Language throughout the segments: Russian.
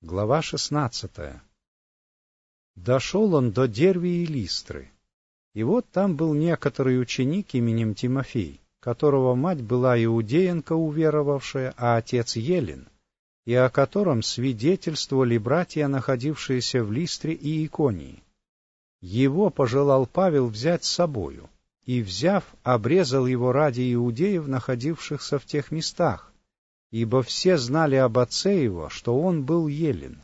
Глава 16. Дошел он до Дервии и Листры. И вот там был некоторый ученик именем Тимофей, которого мать была иудеянка уверовавшая, а отец Елен, и о котором свидетельствовали братья, находившиеся в Листре и Иконии. Его пожелал Павел взять с собою, и, взяв, обрезал его ради иудеев, находившихся в тех местах, ибо все знали об отце его, что он был Елен.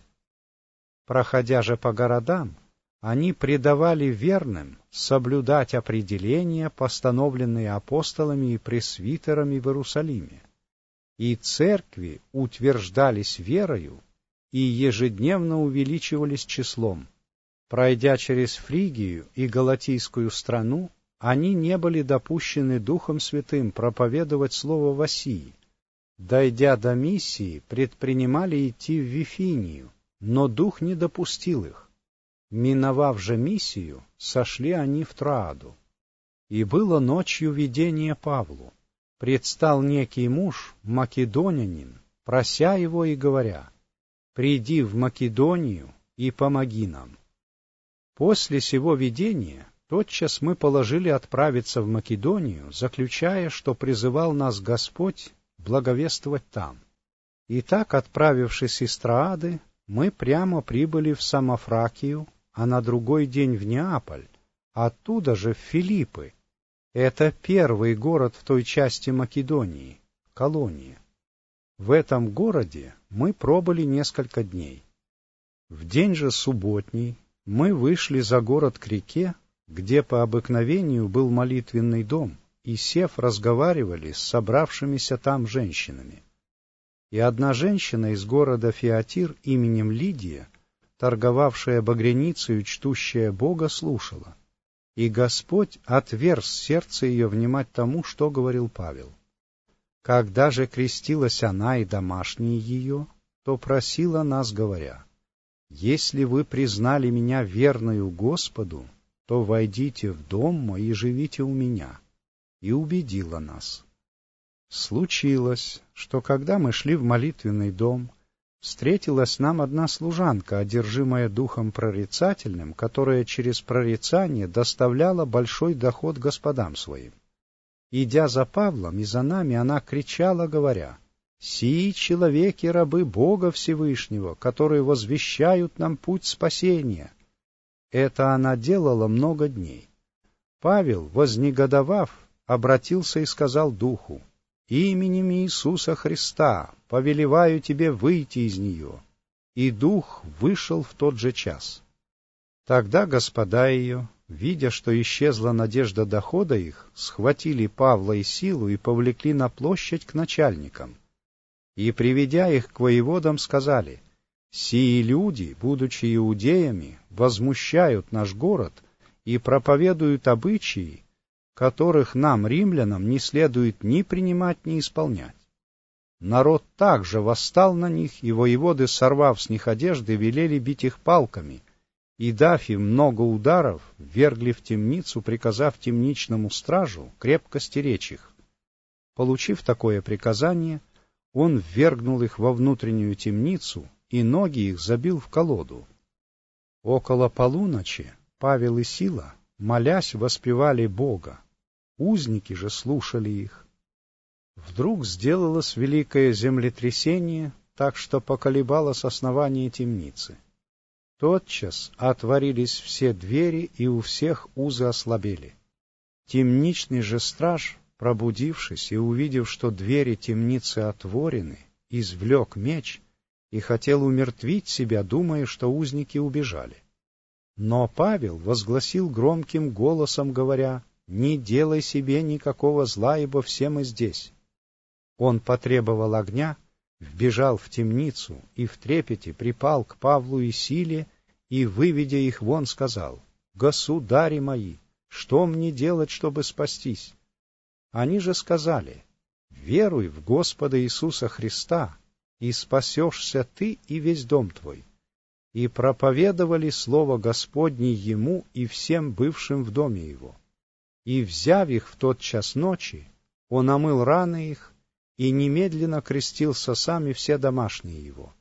Проходя же по городам, они предавали верным соблюдать определения, постановленные апостолами и пресвитерами в Иерусалиме, и церкви утверждались верою и ежедневно увеличивались числом. Пройдя через Фригию и Галатийскую страну, они не были допущены Духом Святым проповедовать слово в Асии. Дойдя до Миссии, предпринимали идти в Вифинию, но Дух не допустил их. Миновав же Миссию, сошли они в Троаду. И было ночью видение Павлу. Предстал некий муж, македонянин, прося его и говоря: «Приди в Македонию и помоги нам». После сего видения тотчас мы положили отправиться в Македонию, заключая, что призывал нас Господь благовествовать там. Итак, отправившись из Троады, мы прямо прибыли в Самофракию, а на другой день в Неаполь, оттуда же в Филиппы. Это первый город в той части Македонии, колония. В этом городе мы пробыли несколько дней. В день же субботний мы вышли за город к реке, где по обыкновению был молитвенный дом, и, сев, разговаривали с собравшимися там женщинами. И одна женщина из города Фиатир именем Лидия, торговавшая багряницею, чтущая Бога, слушала. И Господь отверз сердце ее внимать тому, что говорил Павел. Когда же крестилась она и домашние ее, то просила нас, говоря: «Если вы признали меня верною Господу, то войдите в дом мой и живите у меня». И убедила нас. Случилось, что когда мы шли в молитвенный дом, встретилась нам одна служанка, одержимая духом прорицательным, которая через прорицание доставляла большой доход господам своим. Идя за Павлом и за нами, она кричала, говоря: «Сии человеки рабы Бога Всевышнего, которые возвещают нам путь спасения». Это она делала много дней. Павел, вознегодовав, обратился и сказал духу: «Именем Иисуса Христа повелеваю тебе выйти из нее». И дух вышел в тот же час. Тогда господа ее, видя, что исчезла надежда дохода их, схватили Павла и Силу и повлекли на площадь к начальникам. И, приведя их к воеводам, сказали: «Сии люди, будучи иудеями, возмущают наш город и проповедуют обычаи, которых нам, римлянам, не следует ни принимать, ни исполнять». Народ также восстал на них, и воеводы, сорвав с них одежды, велели бить их палками, и, дав им много ударов, ввергли в темницу, приказав темничному стражу крепко стеречь их. Получив такое приказание, он ввергнул их во внутреннюю темницу, и ноги их забил в колоду. Около полуночи Павел и Сила, молясь, воспевали Бога. Узники же слушали их. Вдруг сделалось великое землетрясение, так что поколебалось основание темницы. Тотчас отворились все двери, и у всех узы ослабели. Темничный же страж, пробудившись и увидев, что двери темницы отворены, извлек меч и хотел умертвить себя, думая, что узники убежали. Но Павел возгласил громким голосом, говоря: «Не делай себе никакого зла, ибо все мы здесь». Он потребовал огня, вбежал в темницу и в трепете припал к Павлу и Силе, и, выведя их вон, сказал: «Государи мои, что мне делать, чтобы спастись?» Они же сказали: «Веруй в Господа Иисуса Христа, и спасешься ты и весь дом твой». И проповедовали слово Господне ему и всем бывшим в доме его. И, взяв их в тот час ночи, он омыл раны их и немедленно крестился сам и все домашние его.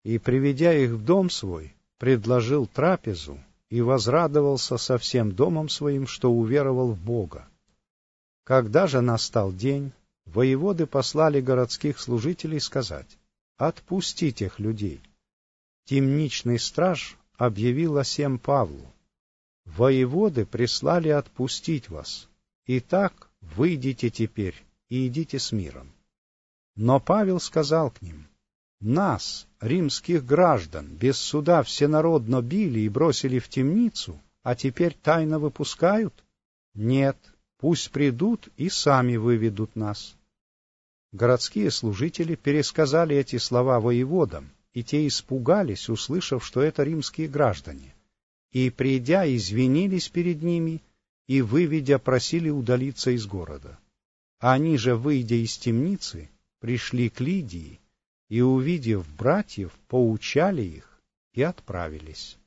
и, приведя их в дом свой, предложил трапезу и возрадовался со всем домом своим, что уверовал в Бога. Когда же настал день, воеводы послали городских служителей сказать: «Отпусти тех людей». Темничный страж объявил о сем Павлу: «Воеводы прислали отпустить вас. Итак, выйдите теперь и идите с миром». Но Павел сказал к ним: «Нас, римских граждан, без суда всенародно били и бросили в темницу, а теперь тайно выпускают? Нет, пусть придут и сами выведут нас». Городские служители пересказали эти слова воеводам, и те испугались, услышав, что это римские граждане, и, придя, извинились перед ними, и, выведя, просили удалиться из города. Они же, выйдя из темницы, пришли к Лидии, и, увидев братьев, поучали их и отправились.